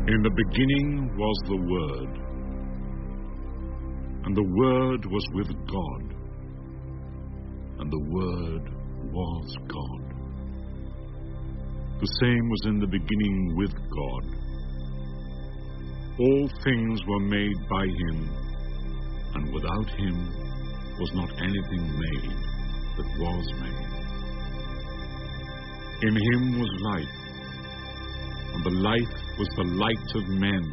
In the beginning was the Word, and the Word was with God, and the Word was God. The same was in the beginning with God. All things were made by Him, and without Him was not anything made that was made. In Him was life, and the life was the light of men.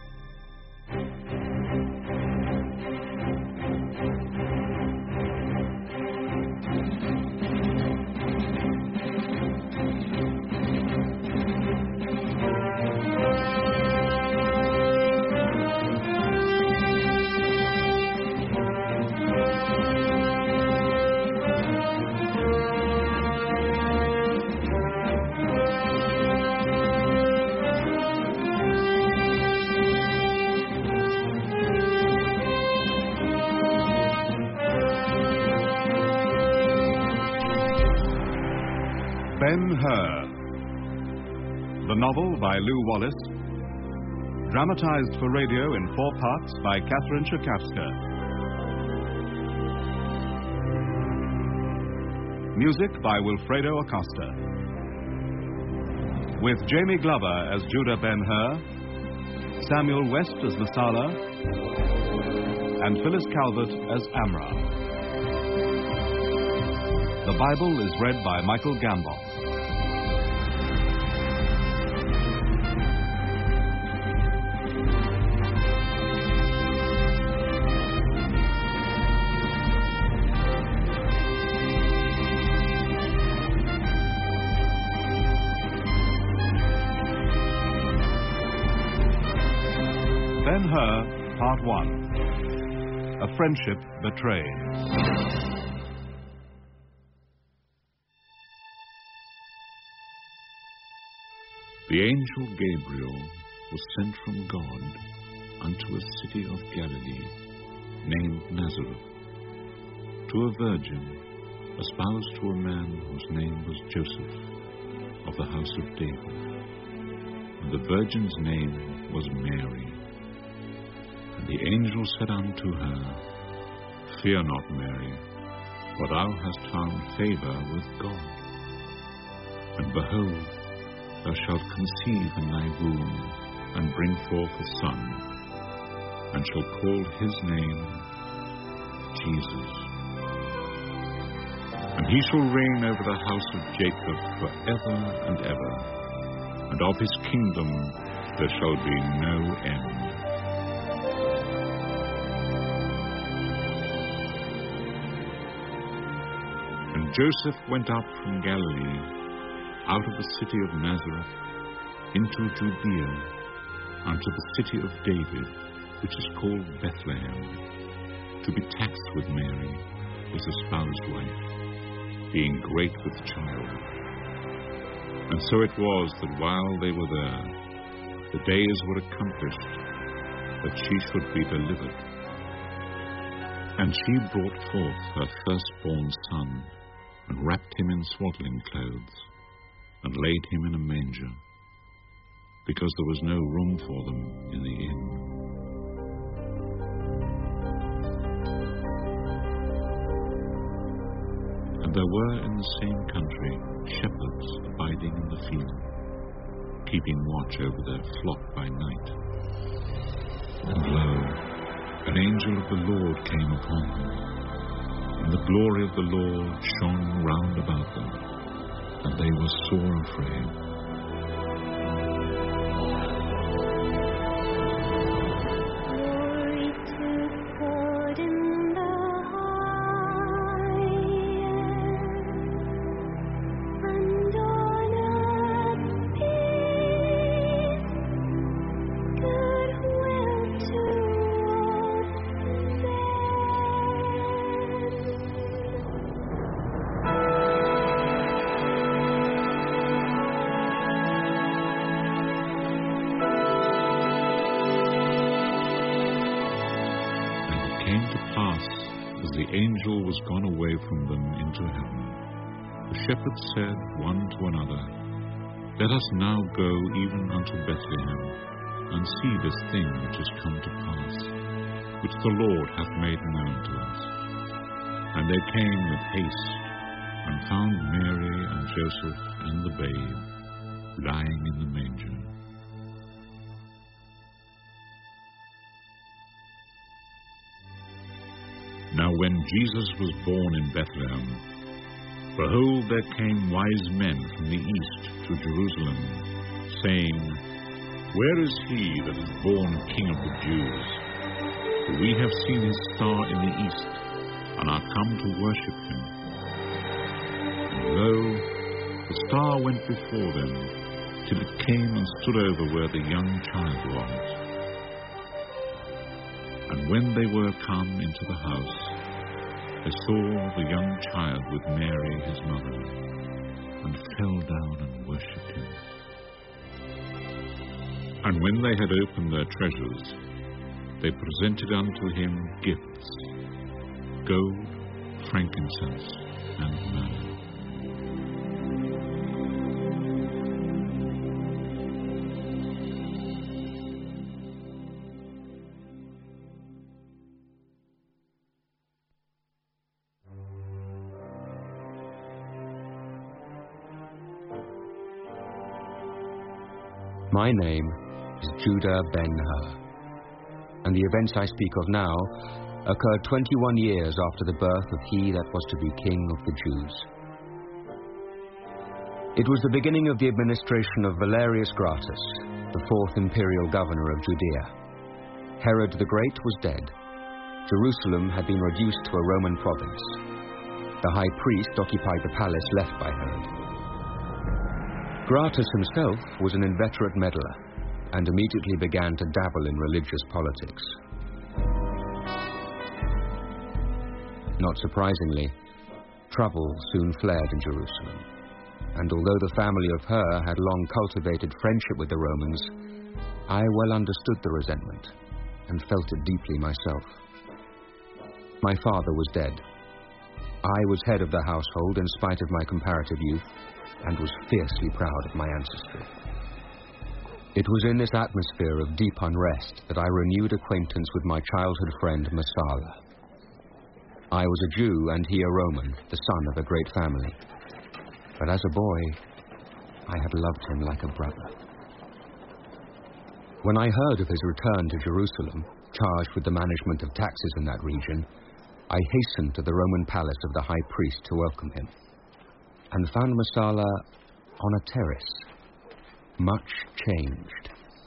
Ben-Hur, the novel by Lew Wallace, dramatized for radio in 4 parts by Katherine Chakavska. Music by Wilfredo Acosta. With Jamie Glover as Judah Ben-Hur, Samuel West as Lasala, and Phyllis Calvert as Amra. The Bible is read by Michael Gambon. Ben-Hur, Part 1. A Friendship Betrayed. The angel Gabriel was sent from God unto a city of Galilee, named Nazareth, to a virgin espoused to a man whose name was Joseph, of the house of David. And the virgin's name was Mary. And the angel said unto her, Fear not, Mary, for thou hast found favor with God. And behold, thou shalt conceive in thy womb, and bring forth a son, and shall call his name Jesus. And he shall reign over the house of Jacob forever and ever, and of his kingdom there shall be no end. And Joseph went up from Galilee, out of the city of Nazareth, into Judea, unto the city of David, which is called Bethlehem, to be taxed with Mary, his espoused wife, being great with child. And so it was that while they were there, the days were accomplished that she should be delivered. And she brought forth her firstborn son, and wrapped him in swaddling clothes, and laid him in a manger, because there was no room for them in the inn. And there were in the same country shepherds abiding in the field, keeping watch over their flock by night. And lo, an angel of the Lord came upon them, and the glory of the Lord shone round about them, and they were sore afraid. The angel was gone away from them into heaven. The shepherds said one to another, Let us now go even unto Bethlehem, and see this thing which is come to pass, which the Lord hath made known to us. And they came with haste, and found Mary and Joseph and the babe lying in the manger. Now when Jesus was born in Bethlehem, behold, there came wise men from the east to Jerusalem, saying, Where is he that is born King of the Jews? For we have seen his star in the east, and are come to worship him. And lo, the star went before them, till it came and stood over where the young child was. And when they were come into the house, they saw the young child with Mary his mother, and fell down and worshipped him. And when they had opened their treasures, they presented unto him gifts, gold, frankincense, and myrrh. My name is Judah Ben-Hur, and the events I speak of now occurred 21 years after the birth of he that was to be King of the Jews. It was the beginning of the administration of Valerius Gratus, the fourth imperial governor of Judea. Herod the Great was dead. Jerusalem had been reduced to a Roman province. The high priest occupied the palace left by Herod. Gratus himself was an inveterate meddler, and immediately began to dabble in religious politics. Not surprisingly, trouble soon flared in Jerusalem, and although the family of Hur had long cultivated friendship with the Romans, I well understood the resentment, and felt it deeply myself. My father was dead. I was head of the household in spite of my comparative youth, and was fiercely proud of my ancestry. It was in this atmosphere of deep unrest that I renewed acquaintance with my childhood friend Messala. I was a Jew and he a Roman, the son of a great family. But as a boy, I had loved him like a brother. When I heard of his return to Jerusalem, charged with the management of taxes in that region, I hastened to the Roman palace of the high priest to welcome him, and found Messala on a terrace, much changed.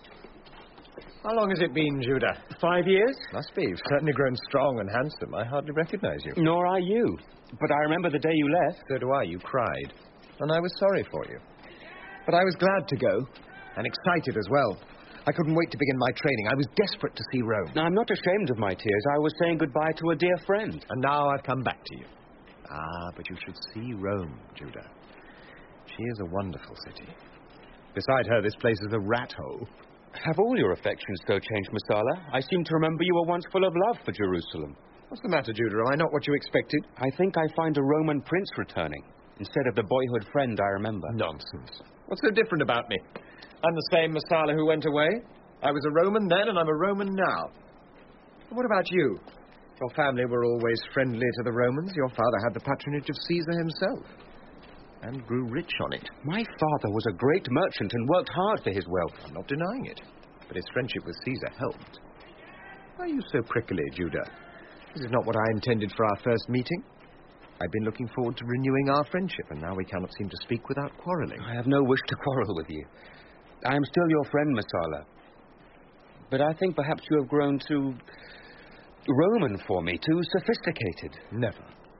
How long has it been, Judah? 5 years? Must be. You've certainly grown strong and handsome. I hardly recognize you. Nor are you. But I remember the day you left. So do I. You cried. And I was sorry for you. But I was glad to go. And excited as well. I couldn't wait to begin my training. I was desperate to see Rome. I'm not ashamed of my tears. I was saying goodbye to a dear friend. And now I've come back to you. Ah, but you should see Rome, Judah. She is a wonderful city. Beside her, this place is a rat hole. Have all your affections so changed, Messala? I seem to remember you were once full of love for Jerusalem. What's the matter, Judah? Am I not what you expected? I think I find a Roman prince returning, instead of the boyhood friend I remember. Nonsense. What's so different about me? I'm the same Messala who went away. I was a Roman then, and I'm a Roman now. And what about you? Your family were always friendly to the Romans. Your father had the patronage of Caesar himself, and grew rich on it. My father was a great merchant and worked hard for his wealth. I'm not denying it, but his friendship with Caesar helped. Why are you so prickly, Judah? This is not what I intended for our first meeting. I've been looking forward to renewing our friendship, and now we cannot seem to speak without quarreling. I have no wish to quarrel with you. I am still your friend, Messala. But I think perhaps you have grown too Roman for me, too sophisticated. Never.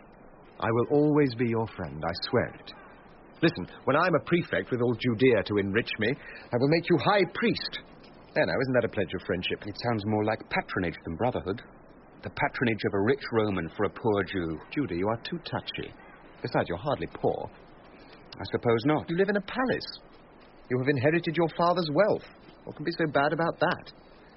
I will always be your friend, I swear it. Listen, when I'm a prefect with all Judea to enrich me, I will make you high priest. There now, isn't that a pledge of friendship? It sounds more like patronage than brotherhood. The patronage of a rich Roman for a poor Jew. Judah, you are too touchy. Besides, you're hardly poor. I suppose not. You live in a palace. You have inherited your father's wealth. What can be so bad about that?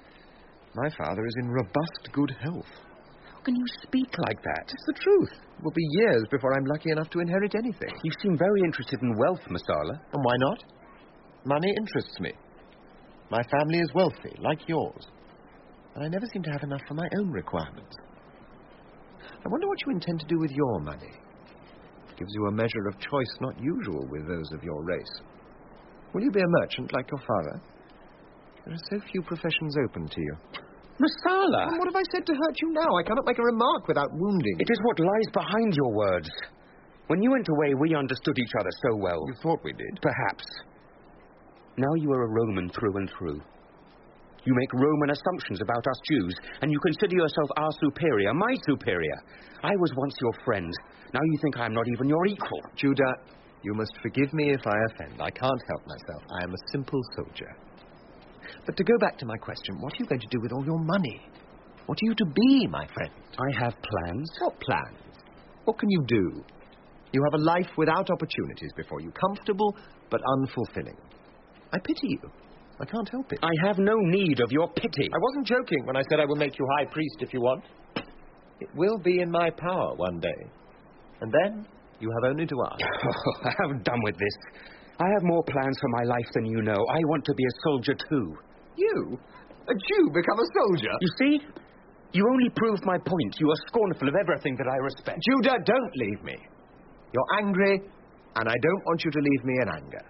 My father is in robust good health. How can you speak like that? It's the truth. It will be years before I'm lucky enough to inherit anything. You seem very interested in wealth, Messala. And why not? Money interests me. My family is wealthy, like yours. And I never seem to have enough for my own requirements. I wonder what you intend to do with your money. It gives you a measure of choice not usual with those of your race. Will you be a merchant like your father? There are so few professions open to you. Messala! And what have I said to hurt you now? I cannot make a remark without wounding you. It is what lies behind your words. When you went away, we understood each other so well. You thought we did? Perhaps. Now you are a Roman through and through. You make Roman assumptions about us Jews, and you consider yourself our superior, my superior. I was once your friend. Now you think I am not even your equal. Judah, you must forgive me if I offend. I can't help myself. I am a simple soldier. But to go back to my question, what are you going to do with all your money? What are you to be, my friend? I have plans. What plans? What can you do? You have a life without opportunities before you, comfortable but unfulfilling. I pity you. I can't help it. I have no need of your pity. I wasn't joking when I said I will make you high priest if you want. It will be in my power one day. And then you have only to ask. Oh, I have done with this. I have more plans for my life than you know. I want to be a soldier too. You? A Jew become a soldier? You see? You only proved my point. You are scornful of everything that I respect. Judah, don't leave me. You're angry, and I don't want you to leave me in anger.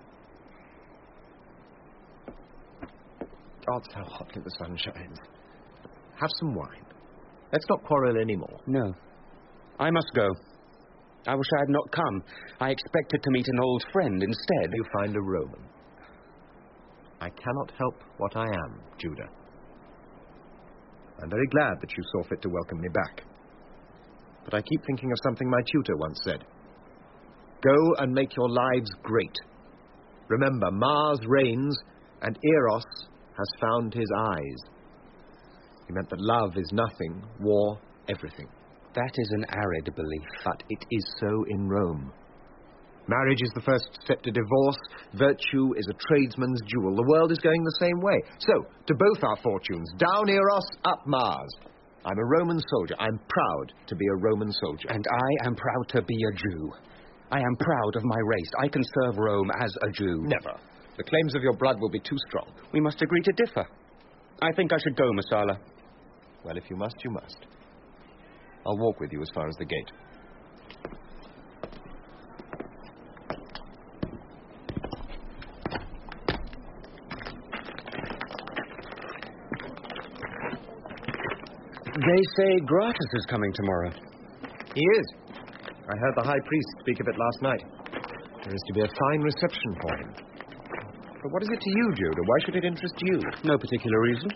God, how hotly the sun shines. Have some wine. Let's not quarrel anymore. No. I must go. I wish I had not come. I expected to meet an old friend instead. You find a Roman. I cannot help what I am, Judah. I'm very glad that you saw fit to welcome me back. But I keep thinking of something my tutor once said. Go and make your lives great. Remember, Mars reigns, and Eros has found his eyes. He meant that love is nothing, war everything. That is an arid belief. But it is so in Rome. Marriage is the first step to divorce. Virtue is a tradesman's jewel. The world is going the same way. So, to both our fortunes, down Eros, up Mars. I'm a Roman soldier. I'm proud to be a Roman soldier. And I am proud to be a Jew. I am proud of my race. I can serve Rome as a Jew. Never. The claims of your blood will be too strong. We must agree to differ. I think I should go, Messala. Well, if you must, you must. I'll walk with you as far as the gate. They say Gratus is coming tomorrow. He is. I heard the high priest speak of it last night. There is to be a fine reception for him. But what is it to you, Judah? Why should it interest you? No particular reason.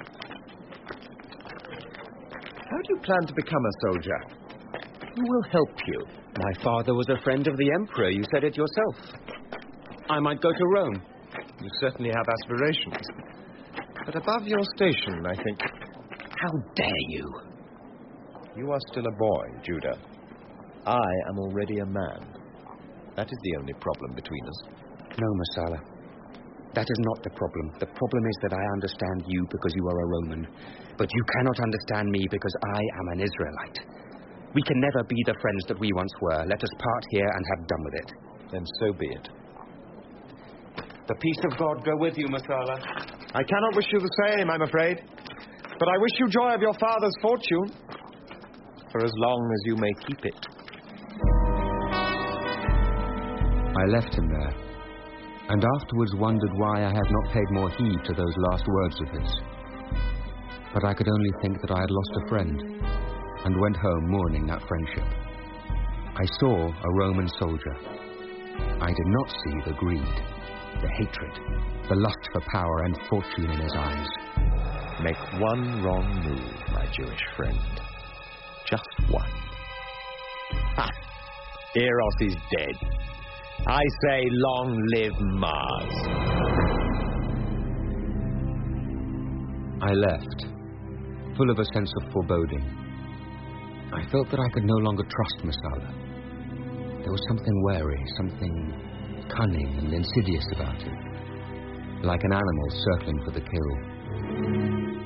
How do you plan to become a soldier? Who will help you? My father was a friend of the emperor. You said it yourself. I might go to Rome. You certainly have aspirations. But above your station, I think. How dare you? You are still a boy, Judah. I am already a man. That is the only problem between us. No, Messala. That is not the problem. The problem is that I understand you because you are a Roman. But you cannot understand me because I am an Israelite. We can never be the friends that we once were. Let us part here and have done with it. Then so be it. The peace of God go with you, Messala. I cannot wish you the same, I'm afraid. But I wish you joy of your father's fortune. For as long as you may keep it. I left him there, and afterwards wondered why I had not paid more heed to those last words of his. But I could only think that I had lost a friend, and went home mourning that friendship. I saw a Roman soldier. I did not see the greed, the hatred, the lust for power and fortune in his eyes. Make one wrong move, my Jewish friend. Just one. Ha! Eros is dead. I say, long live Mars. I left, full of a sense of foreboding. I felt that I could no longer trust Messala. There was something wary, something cunning and insidious about him, like an animal circling for the kill.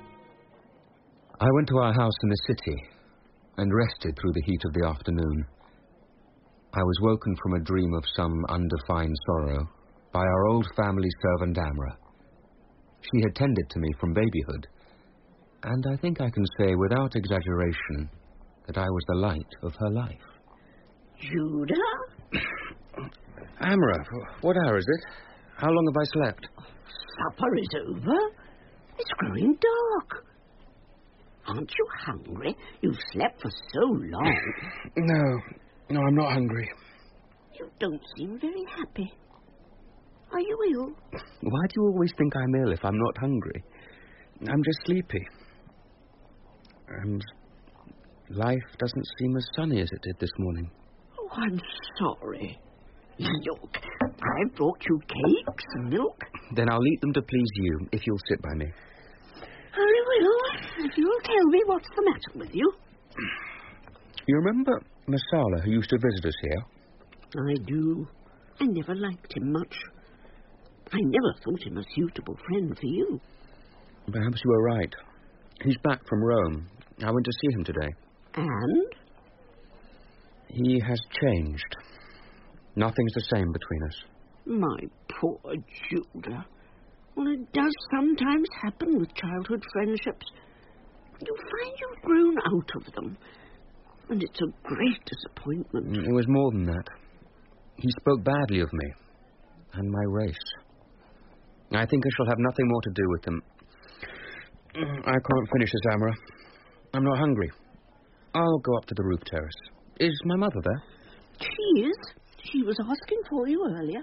I went to our house in the city and rested through the heat of the afternoon. I was woken from a dream of some undefined sorrow by our old family servant Amra. She had tended to me from babyhood, and I think I can say without exaggeration that I was the light of her life. Judah? Amra, what hour is it? How long have I slept? Supper is over. It's growing dark. Aren't you hungry? You've slept for so long. No, I'm not hungry. You don't seem very happy. Are you ill? Why do you always think I'm ill if I'm not hungry? I'm just sleepy. And life doesn't seem as sunny as it did this morning. Oh, I'm sorry. Look, I brought you cakes and milk. Then I'll eat them to please you, if you'll sit by me. Very well, if you'll tell me what's the matter with you. You remember Masala, who used to visit us here? I do. I never liked him much. I never thought him a suitable friend for you. Perhaps you were right. He's back from Rome. I went to see him today. And? He has changed. Nothing's the same between us. My poor Judah. Well, it does sometimes happen with childhood friendships. You find you've grown out of them. And it's a great disappointment. It was more than that. He spoke badly of me and my race. I think I shall have nothing more to do with him. I can't finish this, Amra. I'm not hungry. I'll go up to the roof terrace. Is my mother there? She is. She was asking for you earlier.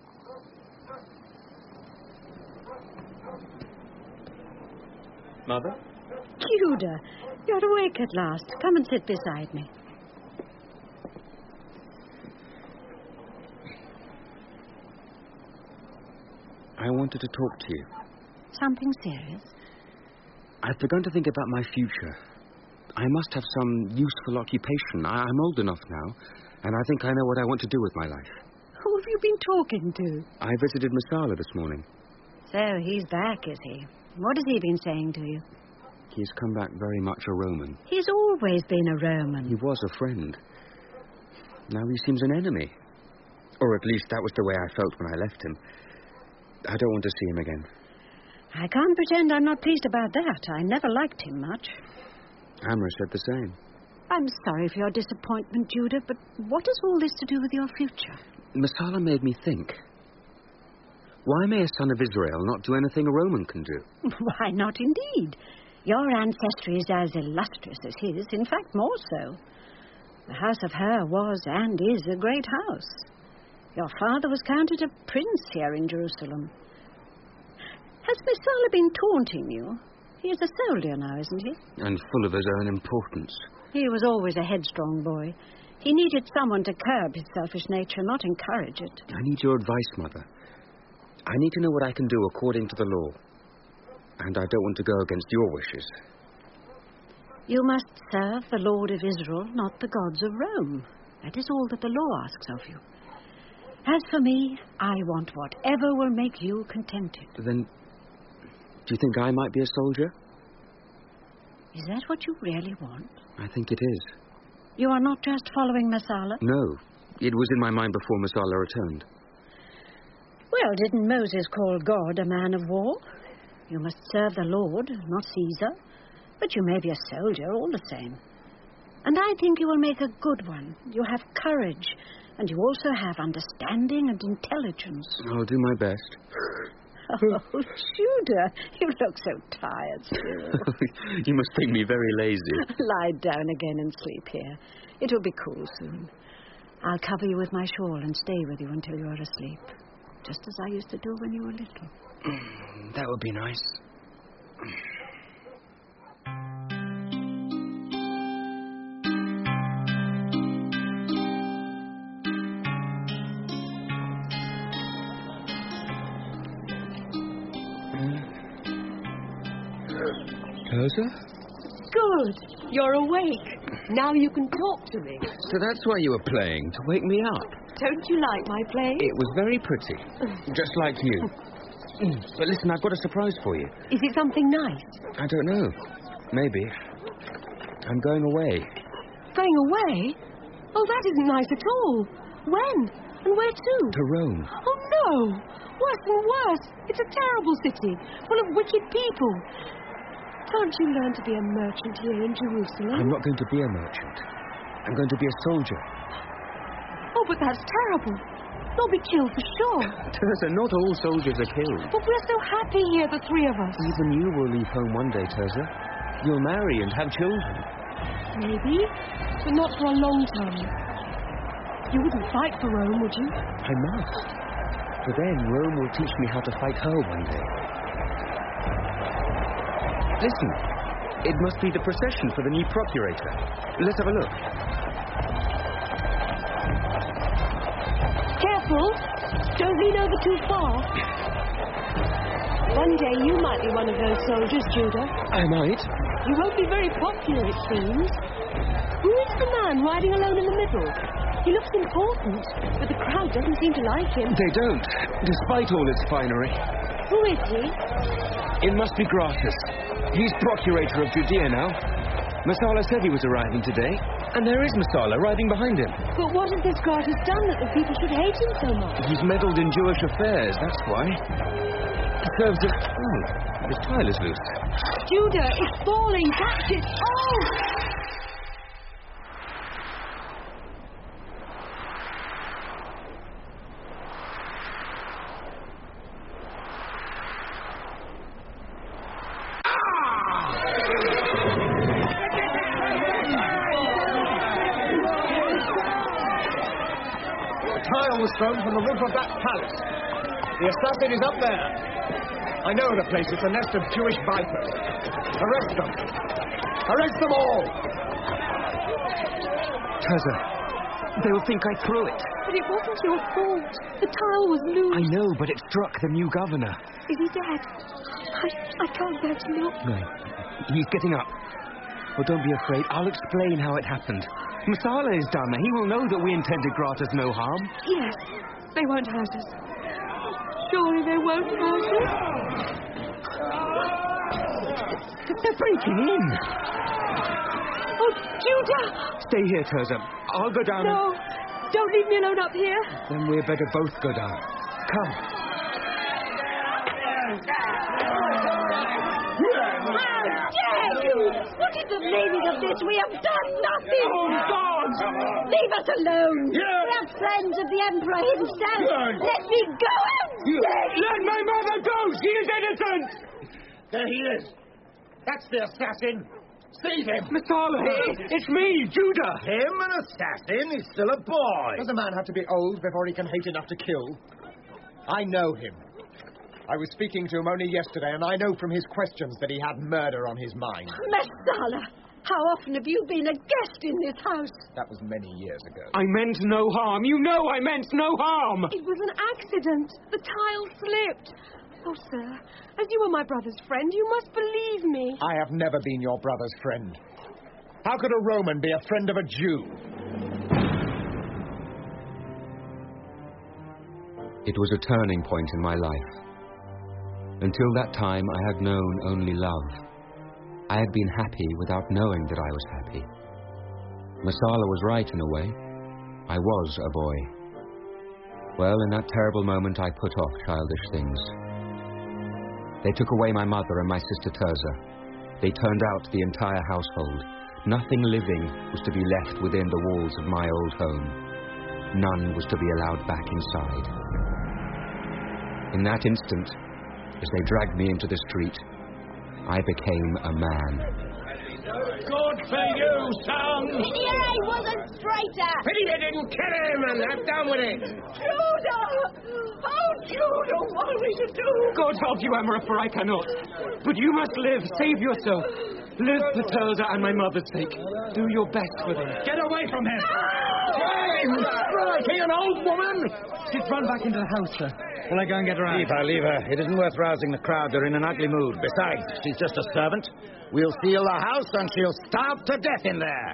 Mother? Judah, you're awake at last. Come and sit beside me. I wanted to talk to you. Something serious? I've begun to think about my future. I must have some useful occupation. I'm old enough now, and I think I know what I want to do with my life. Who have you been talking to? I visited Masala this morning. So he's back, is he? What has he been saying to you? He's come back very much a Roman. He's always been a Roman. He was a friend. Now he seems an enemy. Or at least that was the way I felt when I left him. I don't want to see him again. I can't pretend I'm not pleased about that. I never liked him much. Amra said the same. I'm sorry for your disappointment, Judah, but what has all this to do with your future? Masala made me think. Why may a son of Israel not do anything a Roman can do? Why not indeed? Your ancestry is as illustrious as his, in fact more so. The house of Hur was and is a great house. Your father was counted a prince here in Jerusalem. Has Masala been taunting you? He is a soldier now, isn't he? And full of his own importance. He was always a headstrong boy. He needed someone to curb his selfish nature, not encourage it. I need your advice, Mother. I need to know what I can do according to the law. And I don't want to go against your wishes. You must serve the Lord of Israel, not the gods of Rome. That is all that the law asks of you. As for me, I want whatever will make you contented. Then, do you think I might be a soldier? Is that what you really want? I think it is. You are not just following Masala? No. It was in my mind before Masala returned. Well, didn't Moses call God a man of war? You must serve the Lord, not Caesar. But you may be a soldier all the same. And I think you will make a good one. You have courage, and you also have understanding and intelligence. I'll do my best. Oh, Judah, you look so tired still. You must think me very lazy. Lie down again and sleep here. It will be cool soon. I'll cover you with my shawl and stay with you until you are asleep. Just as I used to do when you were little. That would be nice. Tosa? Good. You're awake. Now you can talk to me. So that's why you were playing, to wake me up. Don't you like my playing? It was very pretty. Just like you. But listen, I've got a surprise for you. Is it something nice? I don't know. Maybe. I'm going away. Going away? Oh, that isn't nice at all. When? And where to? To Rome. Oh, no. Worse and worse. It's a terrible city, full of wicked people. Can't you learn to be a merchant here in Jerusalem? I'm not going to be a merchant. I'm going to be a soldier. Oh, but that's terrible. You'll be killed for sure. Tirzah, not all soldiers are killed. But we're so happy here, the three of us. Even you will leave home one day, Tirzah. You'll marry and have children. Maybe, but not for a long time. You wouldn't fight for Rome, would you? I must. For then Rome will teach me how to fight her one day. Listen, it must be the procession for the new procurator. Let's have a look. Careful! Don't lean over too far. One day you might be one of those soldiers, Judah. I might. You won't be very popular, it seems. Who is the man riding alone in the middle? He looks important, but the crowd doesn't seem to like him. They don't, despite all its finery. Who is he? It must be Gratus. He's procurator of Judea now. Messala said he was arriving today, and there is Messala riding behind him. But what has this Gratus done that the people should hate him so much? He's meddled in Jewish affairs, that's why. He serves as... Oh, his tile is loose. Judah, it's falling. Catch it. Oh! Tile was thrown from the roof of that palace. The assassin is up there. I know the place. It's a nest of Jewish vipers. Arrest them. Arrest them all. Tirzah, they'll think I threw it. But it wasn't your fault. The tile was loose. I know, but it struck the new governor. Is he dead? I can't bear to look. No, he's getting up. Well, don't be afraid. I'll explain how it happened. Messala is down there. He will know that we intended Gratus no harm. Yes, they won't hurt us. Surely they won't hurt us. They're breaking in. Oh, Judah! Stay here, Tirzah. I'll go down. No, don't leave me alone up here. Then we'd better both go down. Come. How dare you! What is the meaning of this? We have done nothing! Oh, God! Leave us alone! Yeah. We are friends of the Emperor himself! Yeah. Let me go out! Let my mother go! She is innocent! There he is. That's the assassin. Seize him. Messala! It's me, Judah! Him, an assassin? He's still a boy. Does a man have to be old before he can hate enough to kill? I know him. I was speaking to him only yesterday, and I know from his questions that he had murder on his mind. Messala! How often have you been a guest in this house? That was many years ago. I meant no harm. You know I meant no harm. It was an accident. The tile slipped. Oh, sir, as you are my brother's friend, you must believe me. I have never been your brother's friend. How could a Roman be a friend of a Jew? It was a turning point in my life. Until that time, I had known only love. I had been happy without knowing that I was happy. Messala was right in a way. I was a boy. Well, in that terrible moment, I put off childish things. They took away my mother and my sister Tirzah. They turned out the entire household. Nothing living was to be left within the walls of my old home. None was to be allowed back inside. In that instant, as they dragged me into the street, I became a man. Good for you, son! Pity I wasn't straighter! Pity they didn't kill him and have done with it! Judah! Oh, Judah, what are we to do? God help you, Amara, for I cannot. But you must live. Save yourself. Live for Tirzah and my mother's sake. Do your best for them. Get away from him! Striking an old woman! She's run back into the house, sir. Will I go and get her out? Leave her. It isn't worth rousing the crowd. They're in an ugly mood. Besides, she's just a servant. We'll seal the house and she'll starve to death in there.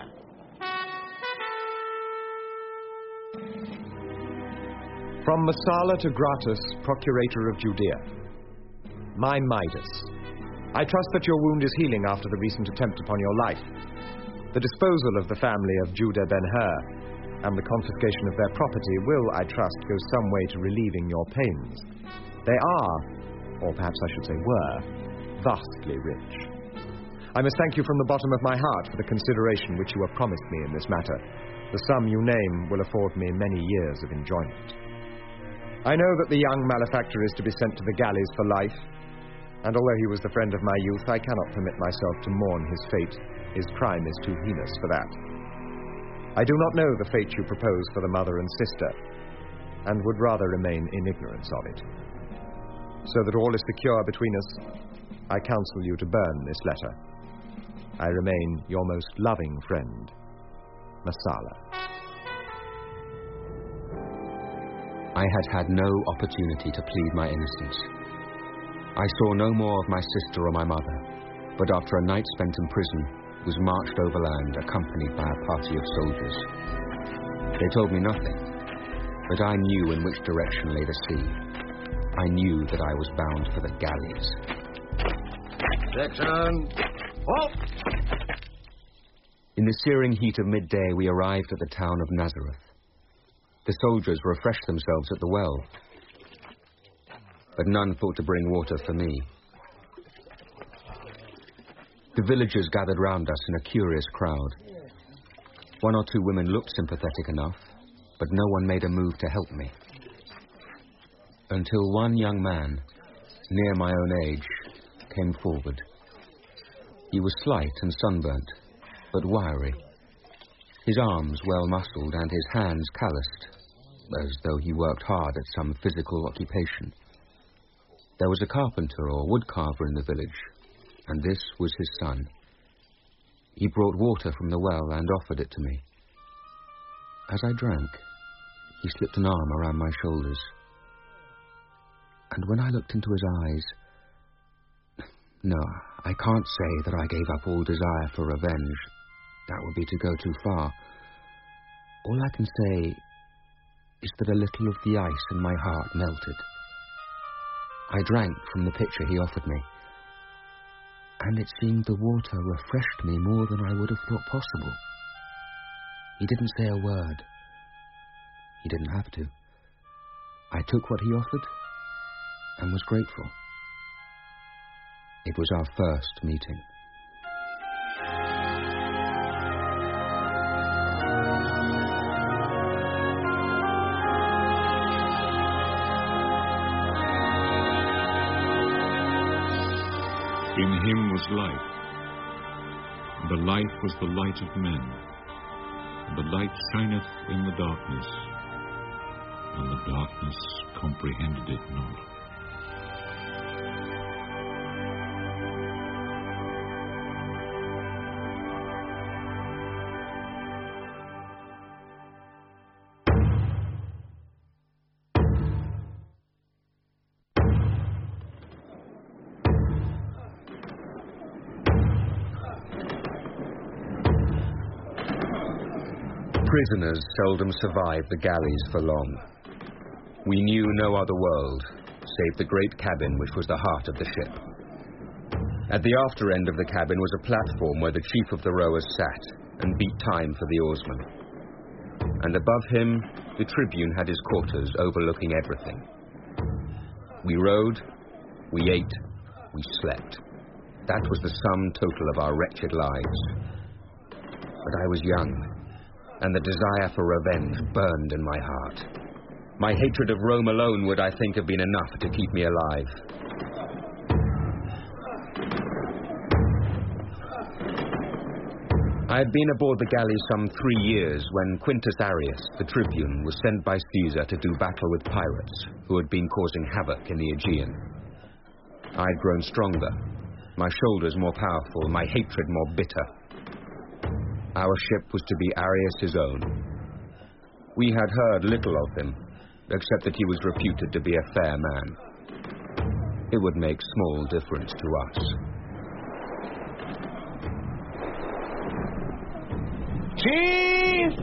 From Messala to Gratus, procurator of Judea. My Midas, I trust that your wound is healing after the recent attempt upon your life. The disposal of the family of Judah Ben-Hur and the confiscation of their property will, I trust, go some way to relieving your pains. They are, or perhaps I should say were, vastly rich. I must thank you from the bottom of my heart for the consideration which you have promised me in this matter. The sum you name will afford me many years of enjoyment. I know that the young malefactor is to be sent to the galleys for life, and although he was the friend of my youth, I cannot permit myself to mourn his fate. His crime is too heinous for that. I do not know the fate you propose for the mother and sister, and would rather remain in ignorance of it. So that all is secure between us, I counsel you to burn this letter. I remain your most loving friend, Messala. I had no opportunity to plead my innocence. I saw no more of my sister or my mother, but after a night spent in prison, was marched overland accompanied by a party of soldiers. They told me nothing, but I knew in which direction lay the sea. I knew that I was bound for the galleys. Section! Halt! In the searing heat of midday, we arrived at the town of Nazareth. The soldiers refreshed themselves at the well, but none thought to bring water for me. The villagers gathered round us in a curious crowd. One or two women looked sympathetic enough, but no one made a move to help me. Until one young man, near my own age, came forward. He was slight and sunburnt, but wiry. His arms well-muscled and his hands calloused, as though he worked hard at some physical occupation. There was a carpenter or woodcarver in the village, and this was his son. He brought water from the well and offered it to me. As I drank, he slipped an arm around my shoulders. And when I looked into his eyes... No, I can't say that I gave up all desire for revenge. That would be to go too far. All I can say is that a little of the ice in my heart melted. I drank from the pitcher he offered me, and it seemed the water refreshed me more than I would have thought possible. He didn't say a word. He didn't have to. I took what he offered and was grateful. It was our first meeting. In him was life. The life was the light of men. The light shineth in the darkness, and the darkness comprehended it not. Prisoners seldom survived the galleys for long. We knew no other world, save the great cabin which was the heart of the ship. At the after end of the cabin was a platform where the chief of the rowers sat and beat time for the oarsmen. And above him, the tribune had his quarters overlooking everything. We rowed, we ate, we slept. That was the sum total of our wretched lives. But I was young, and the desire for revenge burned in my heart. My hatred of Rome alone would, I think, have been enough to keep me alive. I had been aboard the galley some 3 years when Quintus Arrius, the tribune, was sent by Caesar to do battle with pirates who had been causing havoc in the Aegean. I had grown stronger, my shoulders more powerful, my hatred more bitter. Our ship was to be Arrius's own. We had heard little of him, except that he was reputed to be a fair man. It would make small difference to us. Chief!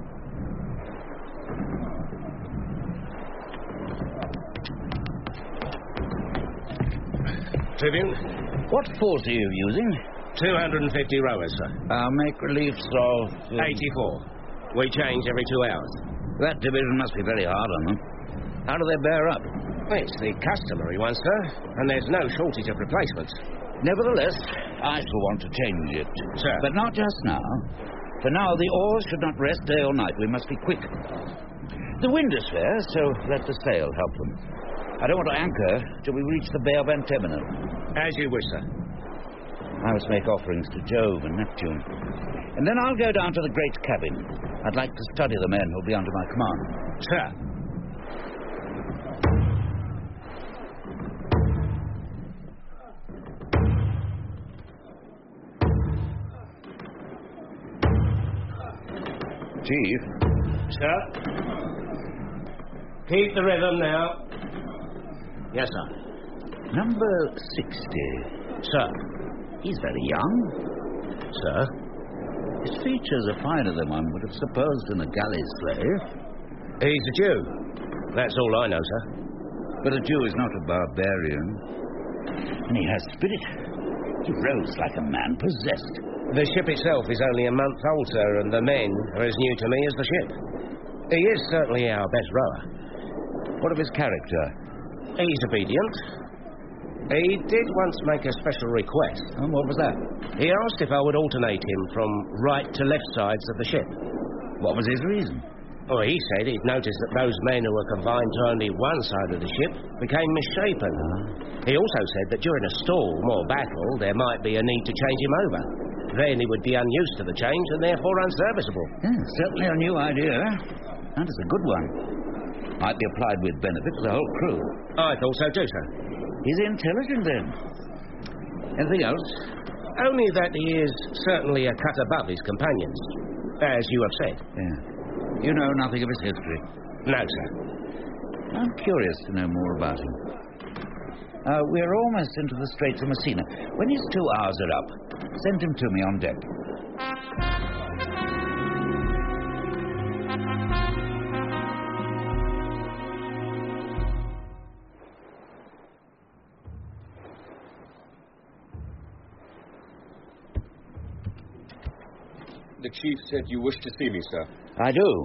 Tribune, what force are you using? 250 rowers, sir. Make reliefs of... 84. We change every 2 hours. That division must be very hard on them. How do they bear up? It's the customary one, sir, and there's no shortage of replacements. Nevertheless, I shall want to change it. Sir. But not just now. For now, the oars should not rest day or night. We must be quick. The wind is fair, so let the sail help them. I don't want to anchor till we reach the Bay of Antemona. As you wish, sir. I must make offerings to Jove and Neptune. And then I'll go down to the great cabin. I'd like to study the men who'll be under my command. Sir. Chief. Sir. Keep the rhythm now. Yes, sir. Number 60. Sir. He's very young. Sir. His features are finer than one would have supposed in a galley slave. He's a Jew. That's all I know, sir. But a Jew is not a barbarian. And he has spirit. He rows like a man possessed. The ship itself is only a month old, sir, and the men are as new to me as the ship. He is certainly our best rower. What of his character? He's obedient. He did once make a special request. And what was that? He asked if I would alternate him from right to left sides of the ship. What was his reason? Well, he said he'd noticed that those men who were confined to only one side of the ship became misshapen. He also said that during a storm or battle, there might be a need to change him over. Then he would be unused to the change and therefore unserviceable. Certainly a new idea. That is a good one. Might be applied with benefit to the whole crew. I thought so too, sir. He's intelligent, then. Anything else? Only that he is certainly a cut above his companions, as you have said. Yeah. You know nothing of his history? No, sir. I'm curious to know more about him. We're almost into the Straits of Messina. When his 2 hours are up, send him to me on deck. The chief said you wished to see me, sir. I do.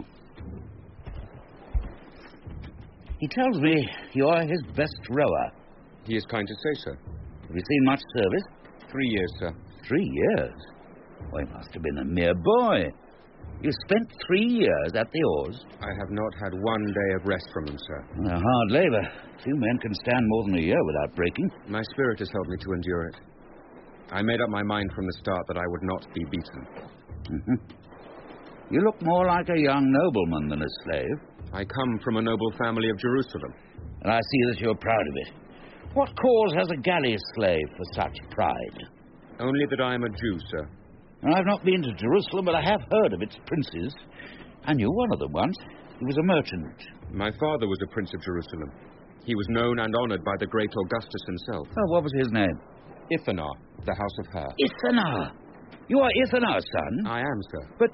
He tells me you're his best rower. He is kind to say so. Have you seen much service? 3 years, sir. 3 years? Well, he must have been a mere boy. You spent 3 years at the oars? I have not had 1 day of rest from them, sir. Hard labor. Few men can stand more than a year without breaking. My spirit has helped me to endure it. I made up my mind from the start that I would not be beaten. You look more like a young nobleman than a slave. I come from a noble family of Jerusalem. And I see that you're proud of it. What cause has a galley slave for such pride? Only that I am a Jew, sir. I've not been to Jerusalem, but I have heard of its princes. I knew one of them once. He was a merchant. My father was a prince of Jerusalem. He was known and honored by the great Augustus himself. Oh, what was his name? Ithanar, the House of Hur. Ithanar! You are Ithanar's son? I am, sir. But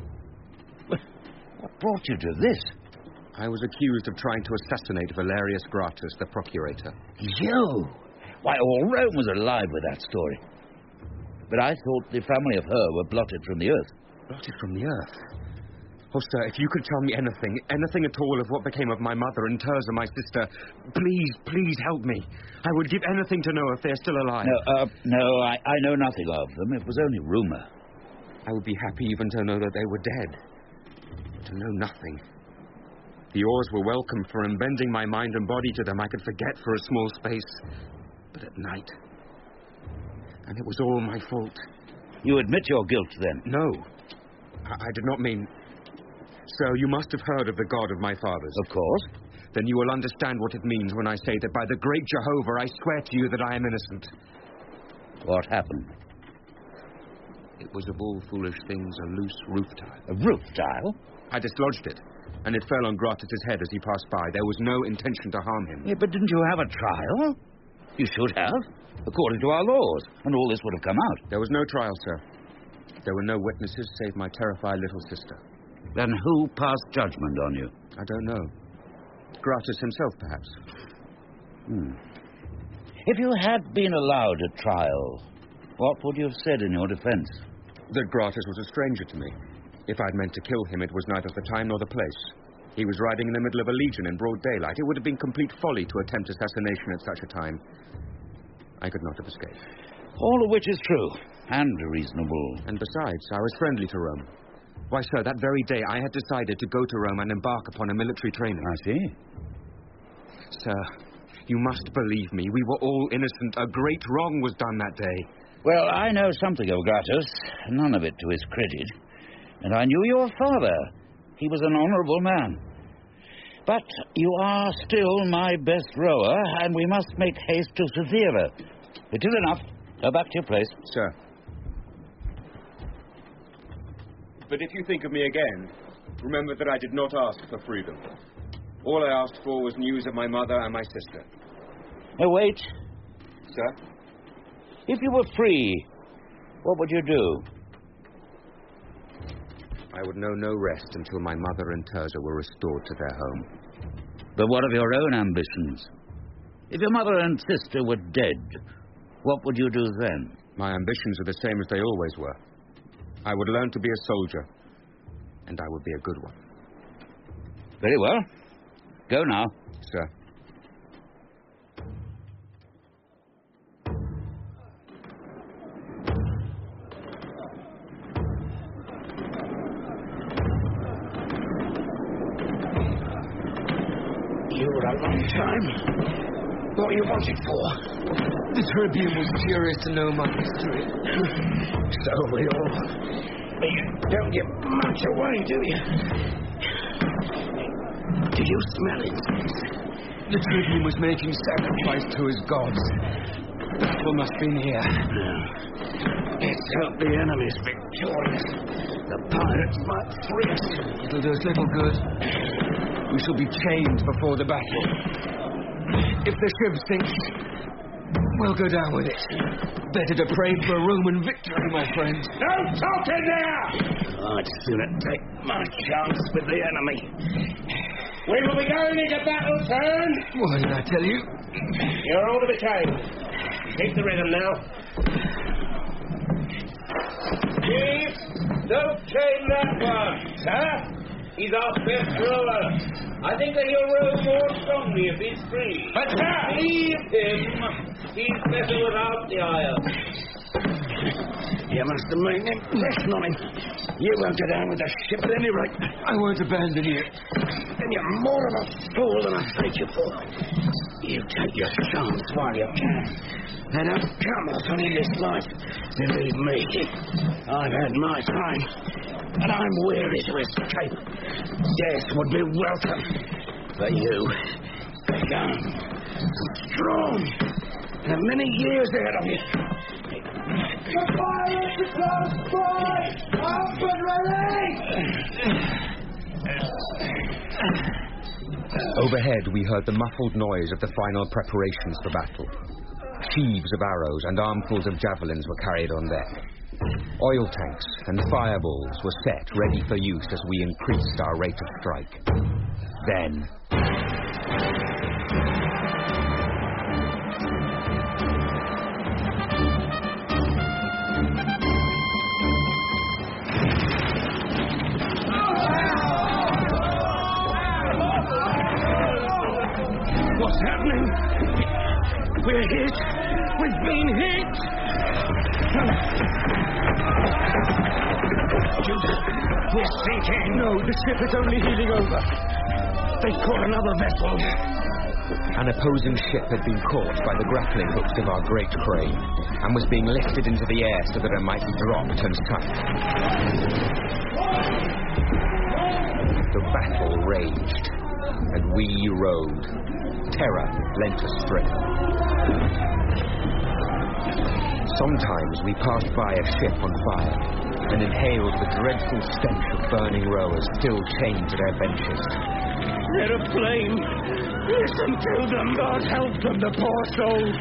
what brought you to this? I was accused of trying to assassinate Valerius Gratus, the procurator. You? Why, all Rome was alive with that story. But I thought the family of Hur were blotted from the earth. Blotted from the earth? Oh, sir, if you could tell me anything at all of what became of my mother and Tirzah, my sister, please help me. I would give anything to know if they're still alive. No, I know nothing of them. It was only rumor. I would be happy even to know that they were dead. To know nothing. The oars were welcome, for in bending my mind and body to them, I could forget for a small space. But at night... And it was all my fault. You admit your guilt, then? No. I did not mean... Sir, you must have heard of the God of my fathers. Of course. Then you will understand what it means when I say that by the great Jehovah, I swear to you that I am innocent. What happened? It was of all foolish things a loose roof tile. A roof tile? I dislodged it, and it fell on Gratus's head as he passed by. There was no intention to harm him. Yeah, but didn't you have a trial? You should have, according to our laws, and all this would have come out. There was no trial, sir. There were no witnesses save my terrified little sister. Then who passed judgment on you? I don't know. Gratus himself, perhaps. If you had been allowed a trial, what would you have said in your defense? That Gratus was a stranger to me. If I'd meant to kill him, it was neither the time nor the place. He was riding in the middle of a legion in broad daylight. It would have been complete folly to attempt assassination at such a time. I could not have escaped. All of which is true, and reasonable. And besides, I was friendly to Rome. Why, sir, that very day I had decided to go to Rome and embark upon a military training. I see. Sir, you must believe me. We were all innocent. A great wrong was done that day. Well, I know something of Gratus, none of it to his credit. And I knew your father. He was an honourable man. But you are still my best rower, and we must make haste to Cythera. It is enough. Go back to your place. Sir. But if you think of me again, remember that I did not ask for freedom. All I asked for was news of my mother and my sister. Oh, wait. Sir? If you were free, what would you do? I would know no rest until my mother and Tirzah were restored to their home. But what of your own ambitions? If your mother and sister were dead, what would you do then? My ambitions are the same as they always were. I would learn to be a soldier, and I would be a good one. Very well. Go now. Sir. You were a long time. What you wanted for? The Tribune was curious to know my history. So we all. But you don't give much away, do you? Do you smell it? The Tribune was making sacrifice to his gods. The battle must be near. Let's hope the enemy's victorious. The pirates might free us. It'll do us little good. We shall be chained before the battle. If the ship sinks, we'll go down with it. Better to pray for a Roman victory, my friend. No talking there! I'd sooner take my chance with the enemy. We will be going into battle soon. What did I tell you? You're all to be trained. Keep the rhythm now. Chief, don't chain that one. Sir? He's our best rower. I think that he'll row more strongly if he's free. But leave him. He's better without the iron. You must have made an impression on him. You won't go down with the ship at any rate. I won't abandon you. Then you're more of a fool than I take you for. You take your chance while you can. And don't come often in this life. Believe me, I've had my time. And I'm weary to escape. Death would be welcome. But you, young, strong, and have many years ahead of you. The fire is close by! Up and ready! Overhead, we heard the muffled noise of the final preparations for battle. Sheaves of arrows and armfuls of javelins were carried on deck. Oil tanks and fireballs were set ready for use as we increased our rate of strike. Then... What's happening? We're hit. We've been hit. We're sinking. No, the ship is only heeling over. They've caught another vessel. An opposing ship had been caught by the grappling hooks of our great crane and was being lifted into the air so that it might be dropped and sunk. The battle raged, and we rowed. Terror lent us strength. Sometimes we passed by a ship on fire and inhaled the dreadful stench of burning rowers still chained to their benches. They're aflame. Listen to them. God help them, the poor souls.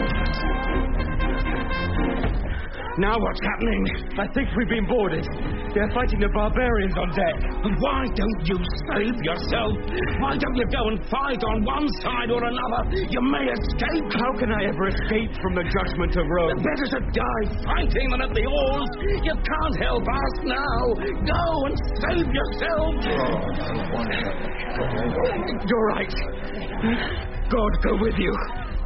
Now what's happening? I think we've been boarded. They're fighting the barbarians on deck. Why don't you save yourself? Why don't you go and fight on one side or another? You may escape. How can I ever escape from the judgment of Rome? Better to die fighting than at the oars. You can't help us now. Go and save yourself. You're right. God go with you.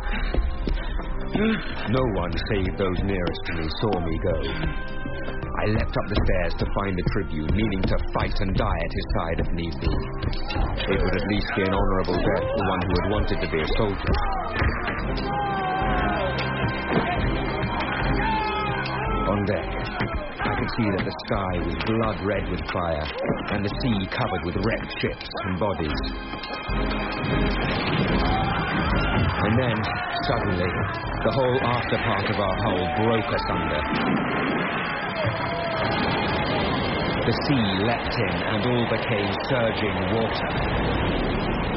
No one save those nearest to me saw me go. I leapt up the stairs to find the tribune, meaning to fight and die at his side if need be. It would at least be an honourable death for one who had wanted to be a soldier. On deck, I could see that the sky was blood-red with fire, and the sea covered with wrecked ships and bodies. And then, suddenly, the whole after part of our hull broke asunder. The sea leapt in, and all became surging water.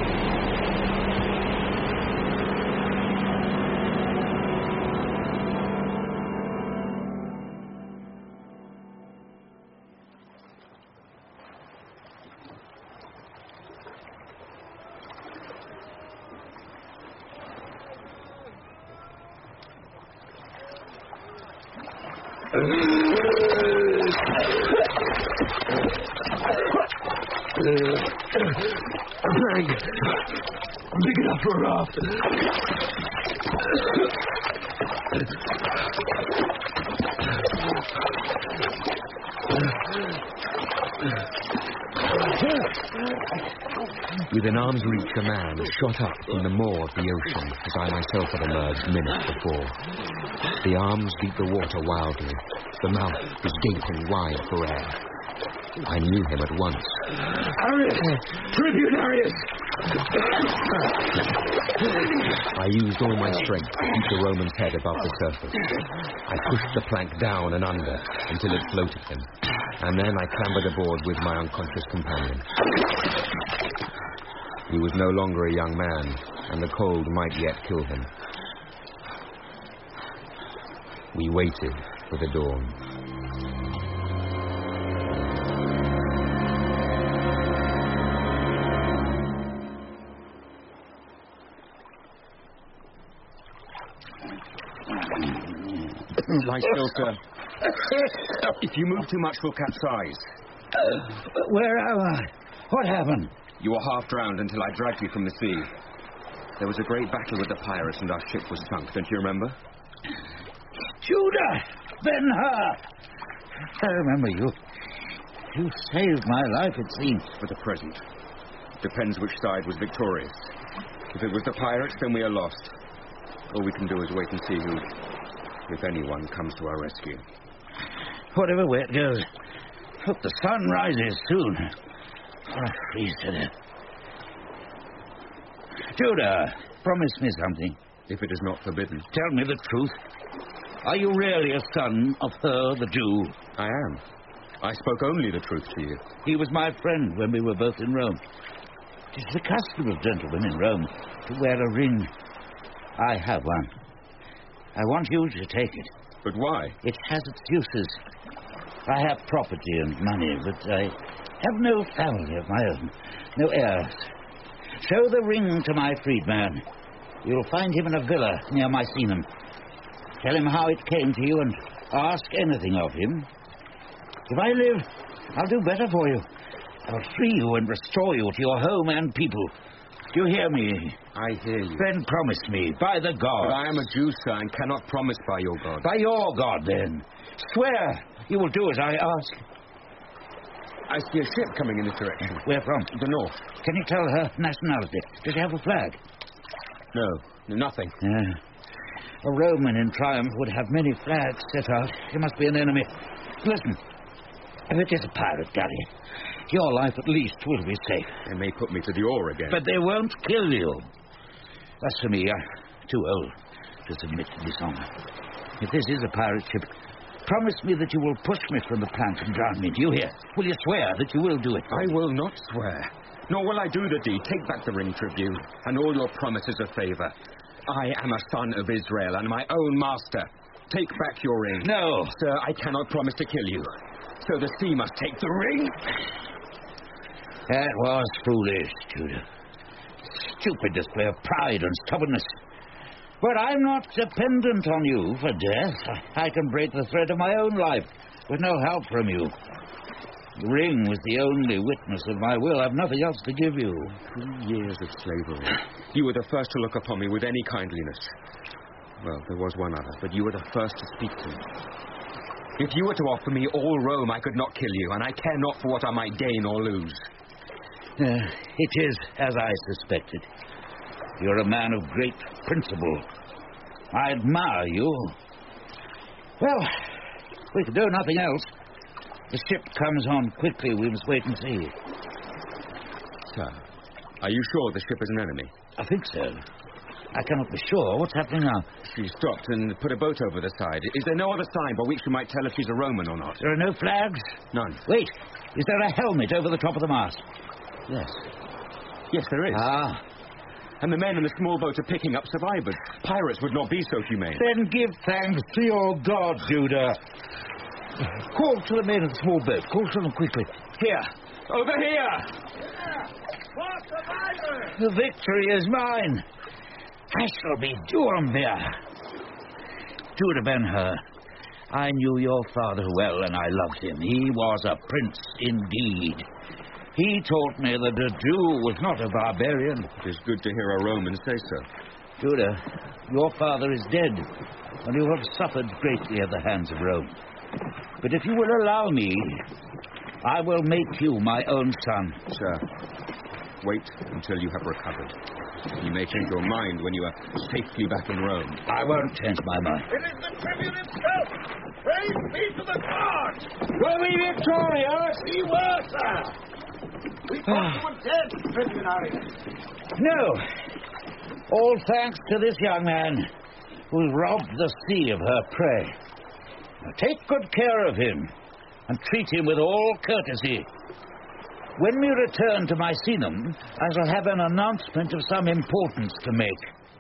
Big enough for a raft. Within arm's reach, a man shot up from the maw of the ocean as I myself had emerged minutes before. The arms beat the water wildly. The mouth was gaping wide for air. I knew him at once. Arrius! Tribune Arrius! I used all my strength to keep the Roman's head above the surface. I pushed the plank down and under until it floated him, and then I clambered aboard with my unconscious companion. He was no longer a young man, and the cold might yet kill him. We waited for the dawn. Lie still, sir. If you move too much, we'll capsize. Where am I? What happened? You were half drowned until I dragged you from the sea. There was a great battle with the pirates and our ship was sunk, don't you remember? Judah! Ben-Hur! I remember you. You saved my life, it seems. For the present. Depends which side was victorious. If it was the pirates, then we are lost. All we can do is wait and see who, if anyone, comes to our rescue. Whatever way it goes. Hope the sun rises soon. Or I freeze to death. Judah, promise me something. If it is not forbidden. Tell me the truth. Are you really a son of Hur the Jew? I am. I spoke only the truth to you. He was my friend when we were both in Rome. It is the custom of gentlemen in Rome to wear a ring. I have one. I want you to take it. But why? It has its uses. I have property and money, but I have no family of my own. No heirs. Show the ring to my freedman. You'll find him in a villa near Misenum. Tell him how it came to you and ask anything of him. If I live, I'll do better for you. I'll free you and restore you to your home and people. Do you hear me? I hear you. Then promise me, by the God. But I am a Jew, sir, and cannot promise by your God. By your God, then. Swear you will do as I ask. I see a ship coming in this direction. Where from? The north. Can you tell her nationality? Does she have a flag? No, nothing. A Roman in triumph would have many flags set out. He must be an enemy. Listen, if it is a pirate galley, your life at least will be safe. They may put me to the oar again. But they won't kill you. As for me, I'm too old to submit to dishonor. If this is a pirate ship, promise me that you will push me from the plank and drown me. Do you hear? Will you swear that you will do it? I will not swear. Nor will I do the deed. Take back the ring, Tribune, and all your promises of favor. I am a son of Israel and my own master. Take back your ring. No. Sir, I cannot promise to kill you. So the sea must take the ring? That was foolish, Judah. Stupid display of pride and stubbornness. But I'm not dependent on you for death. I can break the thread of my own life with no help from you. The ring was the only witness of my will. I've nothing else to give you. 3 years of slavery. You were the first to look upon me with any kindliness. Well, there was one other, but you were the first to speak to me. If you were to offer me all Rome, I could not kill you, and I care not for what I might gain or lose. It is as I suspected. You're a man of great principle. I admire you. Well, we can do nothing else. The ship comes on quickly. We must wait and see. Sir, are you sure the ship is an enemy? I think so. I cannot be sure. What's happening now? She stopped and put a boat over the side. Is there no other sign by which we might tell if she's a Roman or not? There are no flags? None. Wait. Is there a helmet over the top of the mast? Yes. Yes, there is. Ah. And the men in the small boat are picking up survivors. Pirates would not be so humane. Then give thanks to your God, Judah. Call to the men in the small boat. Call to them quickly. Here. Over here. More survivors! The victory is mine. I shall be Durumvir. Judah Ben-Hur, I knew your father well, and I loved him. He was a prince indeed. He taught me that a Jew was not a barbarian. It is good to hear a Roman say so. Judah, your father is dead, and you have suffered greatly at the hands of Rome. But if you will allow me, I will make you my own son. Sir, wait until you have recovered. You may change your mind when you are safely back in Rome. I won't change my mind. It is the tribune himself! Praise be to the gods! Were we victorious? We were, sir! We thought you were dead, Tribune Arrius. No. All thanks to this young man who robbed the sea of her prey. Now take good care of him and treat him with all courtesy. When we return to Misenum, I shall have an announcement of some importance to make.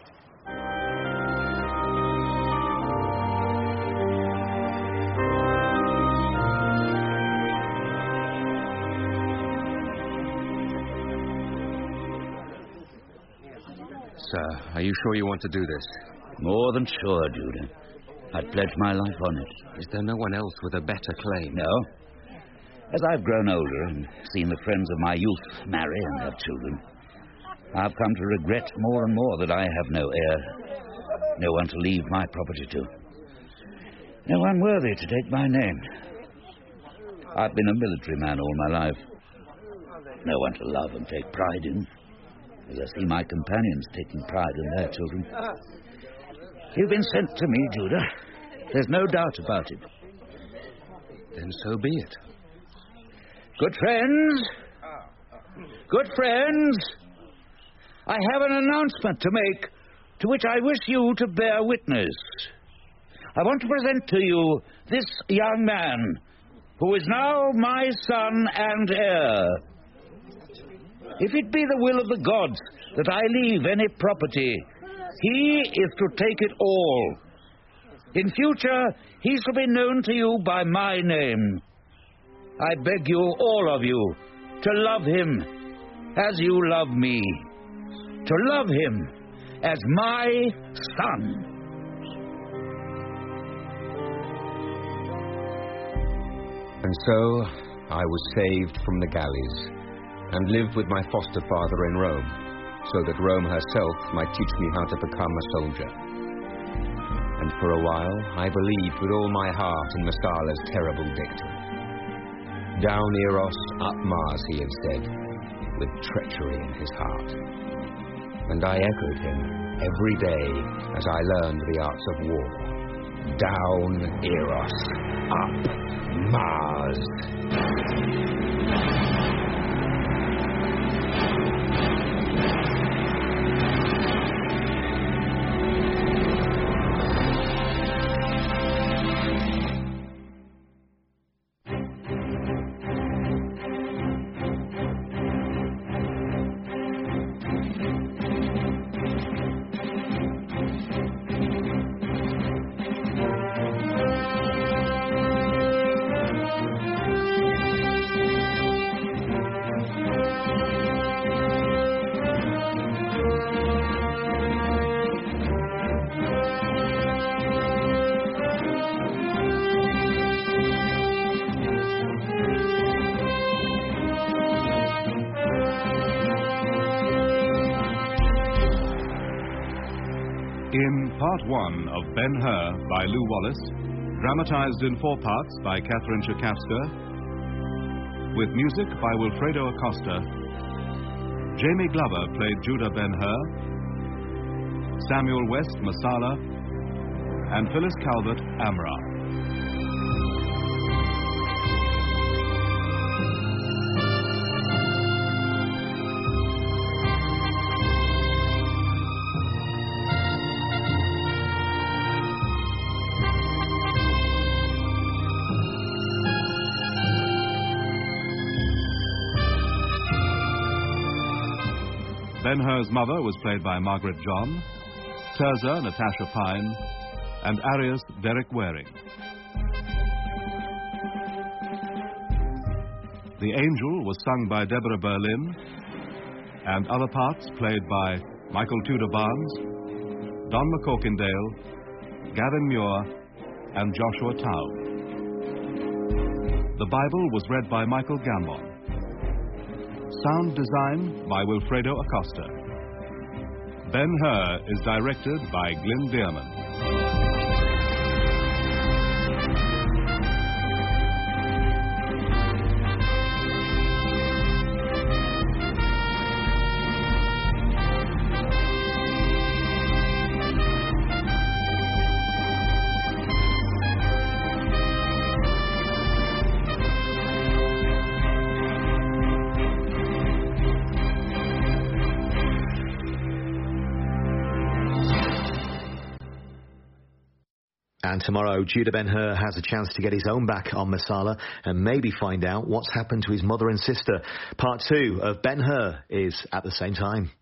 Sir, are you sure you want to do this? More than sure, Judah. I'd pledge my life on it. Is there no one else with a better claim? No. As I've grown older and seen the friends of my youth marry and have children, I've come to regret more and more that I have no heir, no one to leave my property to, no one worthy to take my name. I've been a military man all my life, no one to love and take pride in, as I see my companions taking pride in their children. You've been sent to me, Judah. There's no doubt about it. Then so be it. Good friends, I have an announcement to make to which I wish you to bear witness. I want to present to you this young man who is now my son and heir. If it be the will of the gods that I leave any property, he is to take it all. In future, he shall be known to you by my name. I beg you, all of you, to love him as you love me. To love him as my son. And so I was saved from the galleys and lived with my foster father in Rome, so that Rome herself might teach me how to become a soldier. And for a while I believed with all my heart in Messala's terrible dictum. Down Eros, up Mars, he had said, with treachery in his heart. And I echoed him every day as I learned the arts of war. Down Eros, up Mars. In Part 1 of Ben-Hur by Lew Wallace, dramatized in 4 parts by Catherine Szykawska, with music by Wilfredo Acosta, Jamie Glover played Judah Ben-Hur, Samuel West Messala, and Phyllis Calvert Amrah. Ben-Hur's mother was played by Margaret John, Tirzah Natasha Pine, and Arius Derek Waring. The Angel was sung by Deborah Berlin, and other parts played by Michael Tudor Barnes, Don McCorkindale, Gavin Muir, and Joshua Taub. The Bible was read by Michael Gambon. Sound design by Wilfredo Acosta. Ben-Hur is directed by Glyn Dearman. And tomorrow, Judah Ben-Hur has a chance to get his own back on Messala and maybe find out what's happened to his mother and sister. Part 2 of Ben-Hur is at the same time.